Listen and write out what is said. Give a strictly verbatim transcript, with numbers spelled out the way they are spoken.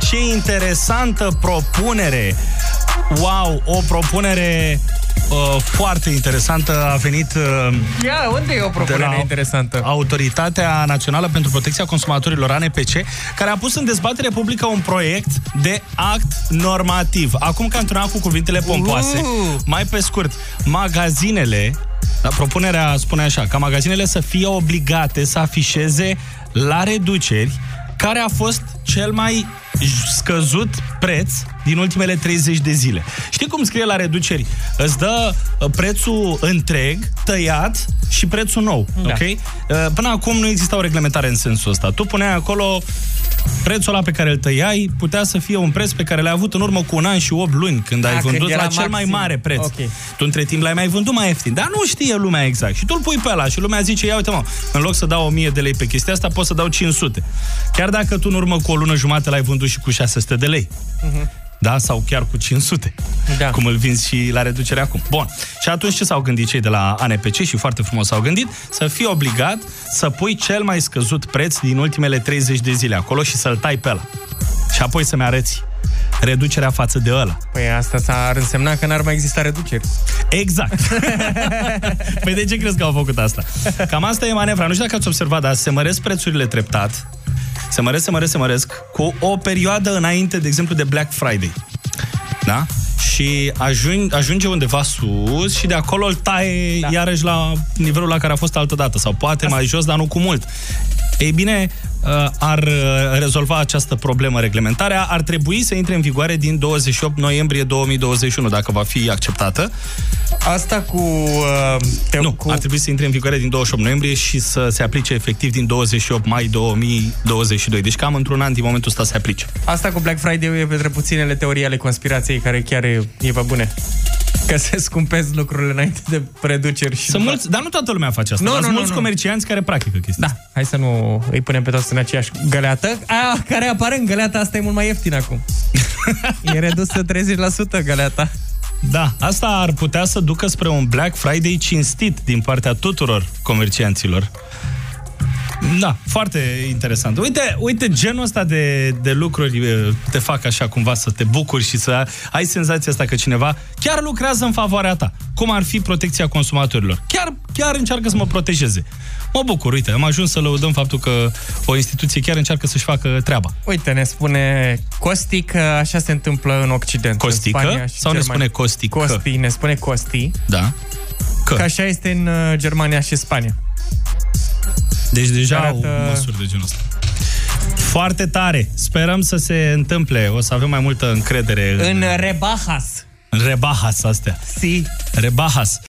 Ce interesantă propunere! Wow, o propunere uh, foarte interesantă a venit uh, Ia, unde e o propunere interesantă? Autoritatea Națională pentru Protecția Consumatorilor, A N P C, care a pus în dezbatere publică un proiect de act normativ. Acum că am turnat cu cuvintele pompoase, uh. mai pe scurt, magazinele, propunerea spune așa, ca magazinele să fie obligate să afișeze la reduceri care a fost cel mai scăzut preț din ultimele treizeci de zile. Știi cum scrie la reduceri? Îți dă prețul întreg, tăiat și prețul nou. Da. Ok? Până acum nu exista o reglementare în sensul ăsta. Tu puneai acolo prețul ăla pe care îl tăiai, putea să fie un preț pe care l-ai avut în urmă cu un an și opt luni, când ai A, vândut când la maxim. Cel mai mare preț. Okay. Tu între timp l-ai mai vândut mai ieftin, dar nu știe lumea exact. Și tu îl pui pe ăla și lumea zice, ia uite mă, în loc să dau o mie de lei pe chestia asta, pot să dau cinci sute. Chiar dacă tu în urmă cu o lună jumate l-ai vândut și cu șase sute de lei. Uh-huh. Da? Sau chiar cu cinci sute. Da. Cum îl vinzi și la reducere acum. Bun. Și atunci ce s-au gândit cei de la A N P C și foarte frumos s-au gândit? Să fii obligat să pui cel mai scăzut preț din ultimele treizeci de zile acolo și să-l tai pe ăla. Și apoi să-mi arăți reducerea față de ăla. Păi asta s-ar însemna că n-ar mai exista reduceri. Exact. Păi de ce crezi că au făcut asta? Cam asta e manevra. Nu știu dacă ați observat, dar se măresc prețurile treptat. Se măresc, se măresc, se măresc cu o perioadă înainte, de exemplu, de Black Friday. Da? Și ajunge, ajunge undeva sus și de acolo îl taie da. iarăși la nivelul la care a fost altădată. Sau poate asta. mai jos, dar nu cu mult. Ei bine, ar rezolva această problemă reglementarea. Ar trebui să intre în vigoare din douăzeci și opt noiembrie două mii douăzeci și unu, dacă va fi acceptată. Asta cu... Uh, te, nu, cu... ar trebui să intre în vigoare din douăzeci și opt noiembrie și să se aplice efectiv din douăzeci și opt mai două mii douăzeci și doi. Deci cam într-un an din momentul ăsta se aplice. Asta cu Black Friday e pentru puținele teorii ale conspirației care chiar e, e pe bune. Că se scumpesc lucrurile înainte de reduceri. Și Sunt mulți, dar nu toată lumea face asta. No, Sunt no, mulți no, comercianți care practică chestia. Da, hai să nu îi punem pe toți în aceeași găleată. Aia care apare în găleata asta e mult mai ieftin acum. E redusă treizeci la sută găleata. Da, asta ar putea să ducă spre un Black Friday cinstit din partea tuturor comercianților. Da, foarte interesant. Uite, uite genul ăsta de, de lucruri te fac așa cumva să te bucuri și să ai senzația asta că cineva chiar lucrează în favoarea ta. Cum ar fi protecția consumatorilor. Chiar, chiar încearcă să mă protejeze. Mă bucur, uite, am ajuns să lăudăm faptul că o instituție chiar încearcă să-și facă treaba. Uite, ne spune Costi că așa se întâmplă în Occident. Costică? În Spania și sau Germania. Ne spune Costi? Costi, ne spune Costi. Da. Că. Că așa este în Germania și Spania. Deci deja arată... au măsuri de genul ăsta. Foarte tare. Sperăm să se întâmple. O să avem mai multă încredere în... În rebajas. În rebajas astea. Si. Rebajas.